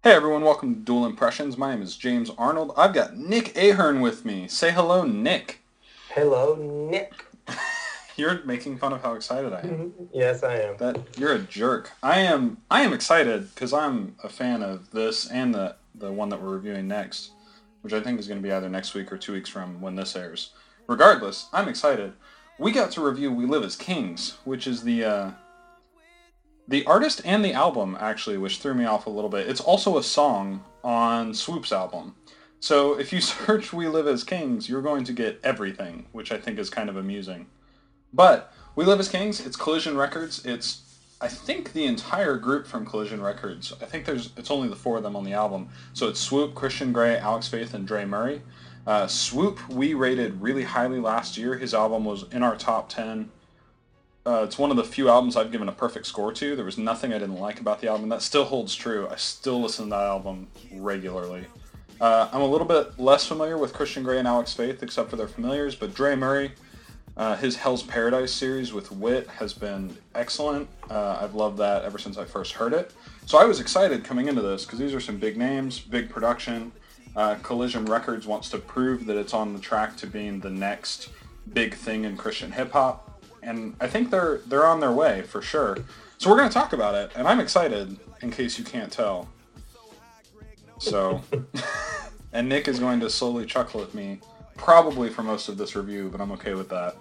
Hey everyone, welcome to Dual Impressions. My name is James Arnold. I've got Nick Ahern with me. Say hello, Nick. Hello, Nick. You're making fun of how excited I am. Yes, I am. You're a jerk. I am excited because I'm a fan of this and the one that we're reviewing next, which I think is going to be either next week or 2 weeks from when this airs. Regardless, I'm excited. We got to review We Live as Kings, which is the artist and the album, actually, which threw me off a little bit. It's also a song on Swoop's album. So if you search We Live as Kings, you're going to get everything, which I think is kind of amusing. But We Live as Kings, it's Collision Records. It's, I think, the entire group from Collision Records. I think it's only the four of them on the album. So it's Swoop, Christian Grey, Alex Faith, and Dre Murray. Swoop, we rated really highly last year. His album was in our top 10. It's one of the few albums I've given a perfect score to. There was nothing I didn't like about the album. That still holds true. I still listen to that album regularly. I'm a little bit less familiar with Christian Grey and Alex Faith, except for their familiars, but Dre Murray, his Hell's Paradise series with Wit has been excellent. I've loved that ever since I first heard it. So I was excited coming into this, because these are some big names, big production. Collision Records wants to prove that it's on the track to being the next big thing in Christian hip-hop. And I think they're on their way, for sure. So we're going to talk about it, and I'm excited, in case you can't tell. So, and Nick is going to slowly chuckle at me, probably for most of this review, but I'm okay with that.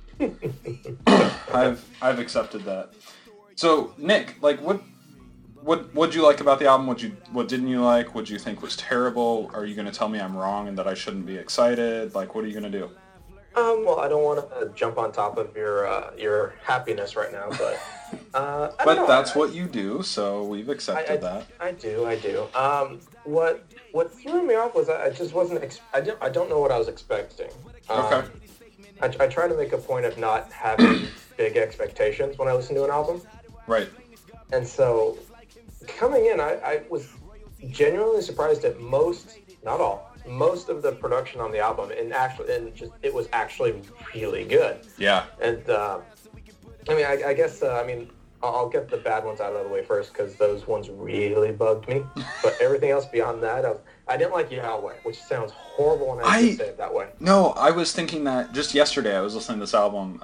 I've accepted that. So, Nick, like, what'd you like about the album? What didn't you like? What did you think was terrible? Are you going to tell me I'm wrong and that I shouldn't be excited? Like, what are you going to do? Well, I don't want to jump on top of your happiness right now, but I don't know. That's what you do, so we've accepted that. I do. What threw me off was I just wasn't. I don't know what I was expecting. Okay. I try to make a point of not having big expectations when I listen to an album. Right. And so, coming in, I was genuinely surprised at most, not all, most of the production on the album, and it was actually really good. Yeah. And I guess I'll get the bad ones out of the way first, because those ones really bugged me. But everything else beyond that, I didn't like Yahweh, which sounds horrible when I say it that way. No, I was thinking that just yesterday. I was listening to this album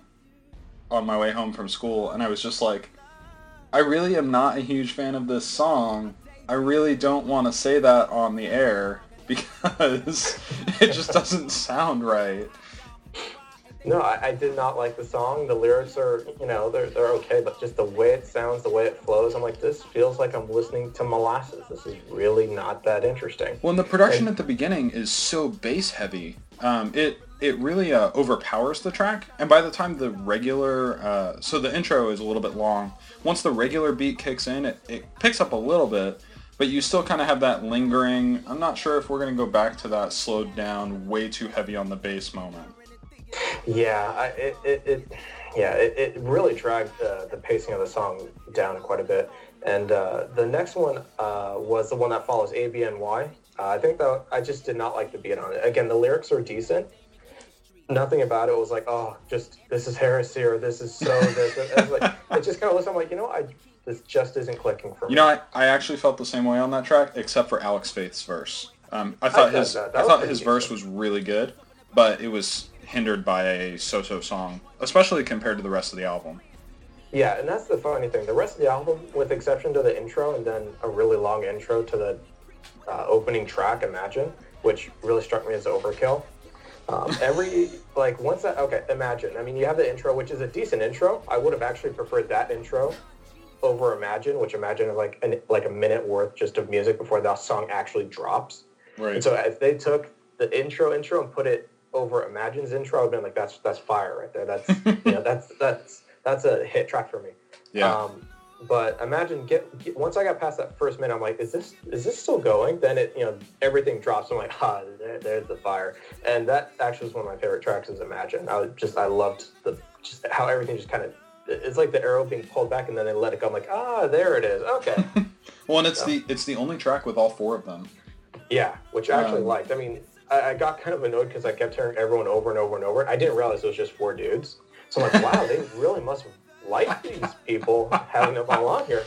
on my way home from school, and I was just like, I really am not a huge fan of this song. I really don't want to say that on the air, because it just doesn't sound right. No, I did not like the song. The lyrics are, they're okay, but just the way it sounds, the way it flows, I'm like, this feels like I'm listening to molasses. This is really not that interesting. Well, and the production at the beginning is so bass heavy. It really overpowers the track, and by the time the regular, so the intro is a little bit long. Once the regular beat kicks in, it picks up a little bit. But you still kind of have that lingering. I'm not sure if we're going to go back to that slowed down, way too heavy on the bass moment. Yeah, it really dragged the pacing of the song down quite a bit. And the next one was the one that follows, ABNY. I think that I just did not like the beat on it. Again, the lyrics are decent. Nothing about it was like, oh, just this is heresy, or this is so this. It just kind of looks. I'm like, this just isn't clicking for me. I actually felt the same way on that track, except for Alex Faith's verse. I thought his verse was really good, but it was hindered by a so-so song, especially compared to the rest of the album. Yeah, and that's the funny thing. The rest of the album, with exception to the intro and then a really long intro to the opening track, Imagine, which really struck me as overkill. Imagine. I mean, you have the intro, which is a decent intro. I would have actually preferred that intro over Imagine, which Imagine is like a minute worth just of music before that song actually drops. Right. And so if they took the intro and put it over Imagine's intro, I would have been like, that's fire right there. That's that's a hit track for me. Yeah. But Imagine once I got past that first minute, I'm like, is this still going? Then everything drops. I'm like, there's the fire. And that actually was one of my favorite tracks, is Imagine. I loved just how everything just kind of, it's like the arrow being pulled back and then they let it go. I'm like, there it is. Okay. Well, and it's the only track with all four of them. Yeah, which I actually liked. I mean, I got kind of annoyed because I kept hearing everyone over and over and over. I didn't realize it was just four dudes. So I'm like, wow, they really must like these people having them all on here.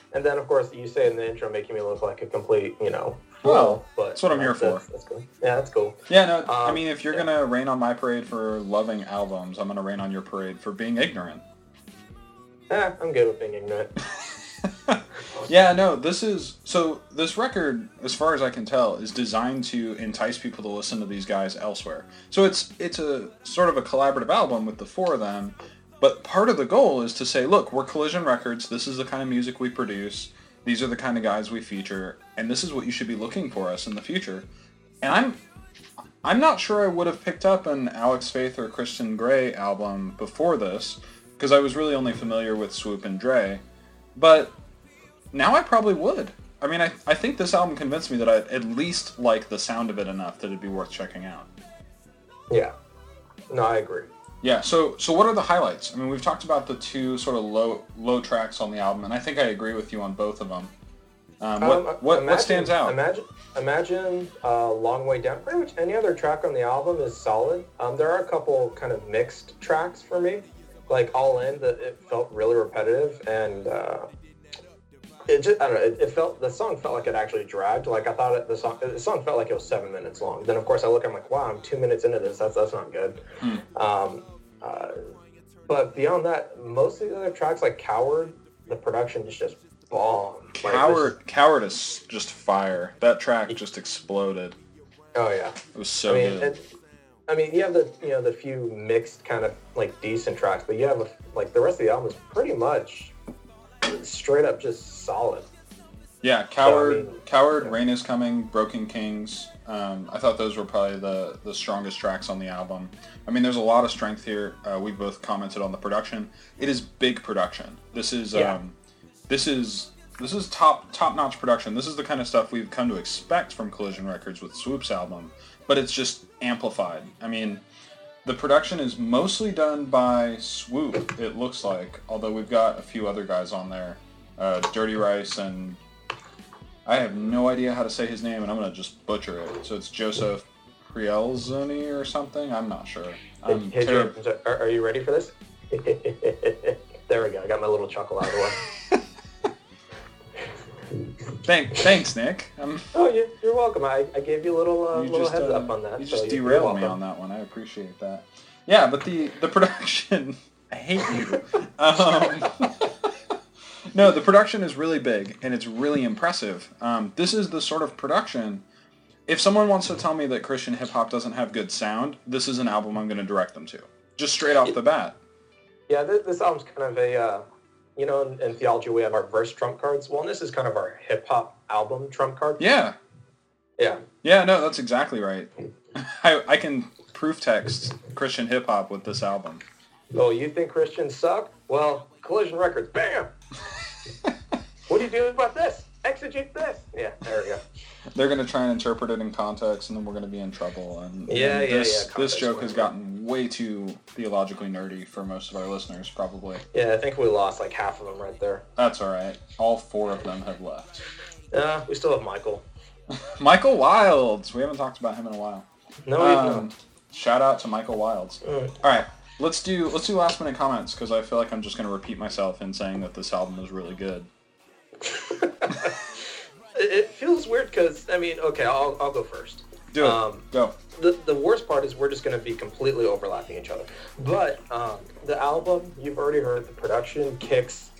And then, of course, you say in the intro, making me look like a complete, fool. Well, But that's what I'm here for. That's cool. Yeah, that's cool. Yeah, no, I mean, if you're going to rain on my parade for loving albums, I'm going to rain on your parade for being ignorant. I'm good with being ignorant. Yeah, no, this record, as far as I can tell, is designed to entice people to listen to these guys elsewhere. So it's a sort of a collaborative album with the four of them, but part of the goal is to say, look, we're Collision Records, this is the kind of music we produce, these are the kind of guys we feature, and this is what you should be looking for us in the future. And I'm not sure I would have picked up an Alex Faith or Christian Grey album before this, because I was really only familiar with Swoop and Dre, but now I probably would. I mean, I think this album convinced me that I at least like the sound of it enough that it'd be worth checking out. Yeah. No, I agree. Yeah, so what are the highlights? I mean, we've talked about the two sort of low tracks on the album, and I think I agree with you on both of them. What stands out? Imagine Long Way Down. Pretty much any other track on the album is solid. There are a couple kind of mixed tracks for me. Like All In, that it felt really repetitive, and it just, I don't know, the song felt like it actually dragged. Like I thought the song felt like it was 7 minutes long. Then of course I look, I'm like, wow, I'm 2 minutes into this. That's not good. But beyond that, most of the other tracks, like Coward, the production is just bomb. Coward is just fire. That track just exploded. Oh yeah, it was so good. You have the few mixed kind of like decent tracks, but you have the rest of the album is pretty much straight up just solid. Yeah, Coward, Rain is Coming, Broken Kings. I thought those were probably the strongest tracks on the album. I mean, there's a lot of strength here. We both commented on the production. It is big production. This is top-notch production. This is the kind of stuff we've come to expect from Collision Records with Swoop's album, but it's just amplified. I mean, the production is mostly done by Swoop, it looks like, although we've got a few other guys on there. Dirty Rice, and I have no idea how to say his name, and I'm going to just butcher it. So it's Joseph Prielzoni or something? I'm not sure. Hey, James, are you ready for this? There we go. I got my little chuckle out of the way. Thanks, Nick. Oh, you're welcome. I gave you a little heads up on that. You just derailed me on that one. I appreciate that. Yeah, but the production, I hate you. No, the production is really big, and it's really impressive. This is the sort of production, if someone wants to tell me that Christian hip-hop doesn't have good sound, this is an album I'm going to direct them to. Just straight off the bat. Yeah, this album's kind of a... in theology we have our verse trump cards. Well, and this is kind of our hip-hop album trump card. Yeah. Yeah. Yeah, no, that's exactly right. I can proof text Christian hip-hop with this album. Oh, you think Christians suck? Well, Collision Records, bam! What do you do about this? Exegete this! Yeah, there we go. They're going to try and interpret it in context, and then we're going to be in trouble. And this joke has gotten way too theologically nerdy for most of our listeners, probably. Yeah, I think we lost like half of them right there. That's all right. All 4 of them have left. We still have Michael. Michael Wilds. We haven't talked about him in a while. No, we haven't. Shout out to Michael Wilds. All right, let's do last minute comments, because I feel like I'm just going to repeat myself in saying that this album is really good. It feels weird because, okay, I'll go first. Do it. Go. The worst part is we're just going to be completely overlapping each other. But the album, you've already heard, the production kicks,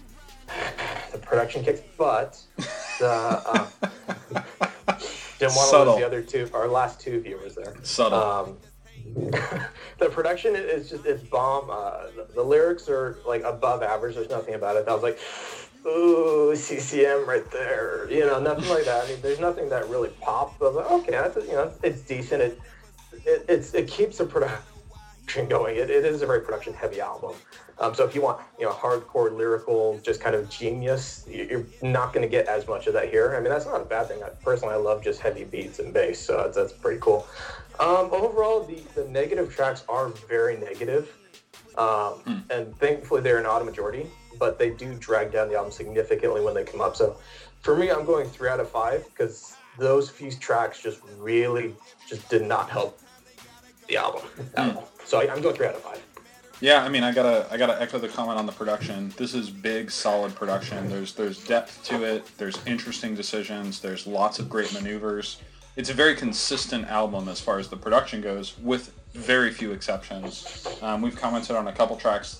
but the... Didn't want to lose the other two, our last 2 viewers there. Subtle. The production is just, it's bomb. The lyrics are like above average. There's nothing about it. I was like... Ooh, CCM right there. Nothing like that. I mean, there's nothing that really popped. But I was like, okay, that's, it's decent. It keeps the production going. It is a very production-heavy album. So if you want, hardcore lyrical, just kind of genius, you're not going to get as much of that here. I mean, that's not a bad thing. I love just heavy beats and bass, so that's pretty cool. Overall, the negative tracks are very negative, and thankfully they're not a majority. But they do drag down the album significantly when they come up. So for me, I'm going 3 out of 5 because those few tracks just really just did not help the album at all. So I'm going 3 out of 5. Yeah, I mean, I gotta echo the comment on the production. This is big, solid production. There's depth to it. There's interesting decisions. There's lots of great maneuvers. It's a very consistent album as far as the production goes, with very few exceptions. We've commented on a couple tracks,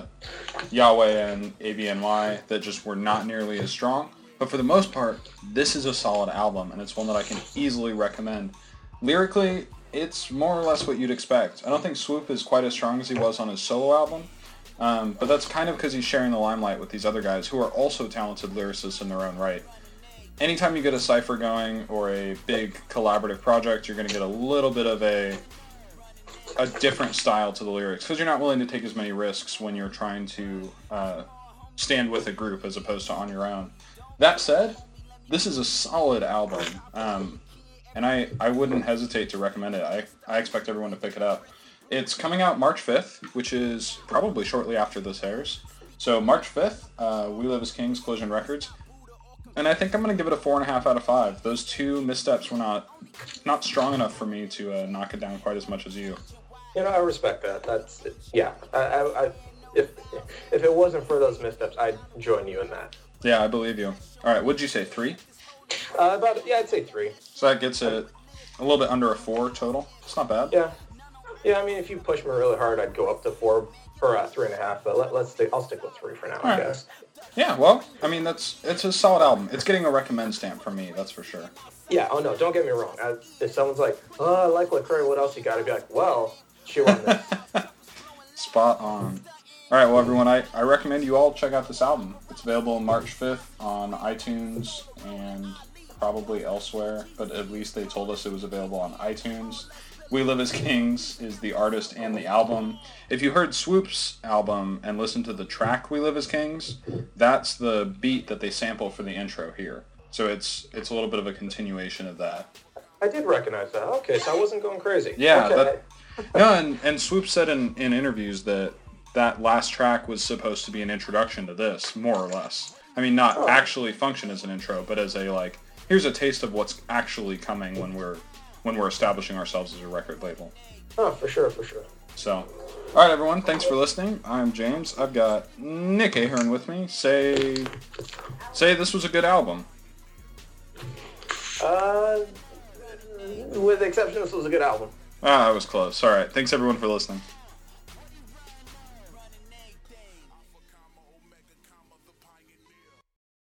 Yahweh and ABNY, that just were not nearly as strong. But for the most part, this is a solid album, and it's one that I can easily recommend. Lyrically, it's more or less what you'd expect. I don't think Swoop is quite as strong as he was on his solo album, but that's kind of because he's sharing the limelight with these other guys who are also talented lyricists in their own right. Anytime you get a cypher going or a big collaborative project, you're going to get a little bit of a different style to the lyrics because you're not willing to take as many risks when you're trying to stand with a group as opposed to on your own. That said, this is a solid album, and I wouldn't hesitate to recommend it. I expect everyone to pick it up. It's coming out March 5th, which is probably shortly after this airs. So March 5th, We Live as Kings, Collision Records. And I think I'm going to give it a 4.5 out of 5. Those two missteps were not strong enough for me to knock it down quite as much as you. You know, I respect that. That's, yeah. If it wasn't for those missteps, I'd join you in that. Yeah, I believe you. All right, what'd you say, 3? I'd say 3. So that gets it a little bit under a 4 total. It's not bad. Yeah. I mean, if you push me really hard, I'd go up to 4 or 3.5. But I'll stick with 3 for now, I guess. Yeah, well, I mean, it's a solid album. It's getting a recommend stamp from me, that's for sure. Yeah. Oh no, don't get me wrong. If someone's like, "Oh, I like Lecrae, what else you got?" I'd be like, "Well, chew on this." Spot on. All right, well, everyone, I recommend you all check out this album. It's available March 5th on iTunes and probably elsewhere, but at least they told us it was available on iTunes. We Live as Kings is the artist and the album. If you heard Swoop's album and listened to the track We Live as Kings, that's the beat that they sample for the intro here. So it's a little bit of a continuation of that. I did recognize that. Okay, so I wasn't going crazy. Yeah. Okay. And Swoop said in interviews that last track was supposed to be an introduction to this, more or less. I mean, not actually function as an intro, but as a, like, here's a taste of what's actually coming when we're establishing ourselves as a record label. Oh, for sure. So, all right, everyone, thanks for listening. I'm James. I've got Nick Ahern with me. Say this was a good album. With the exception, this was a good album. I was close. All right, thanks everyone for listening.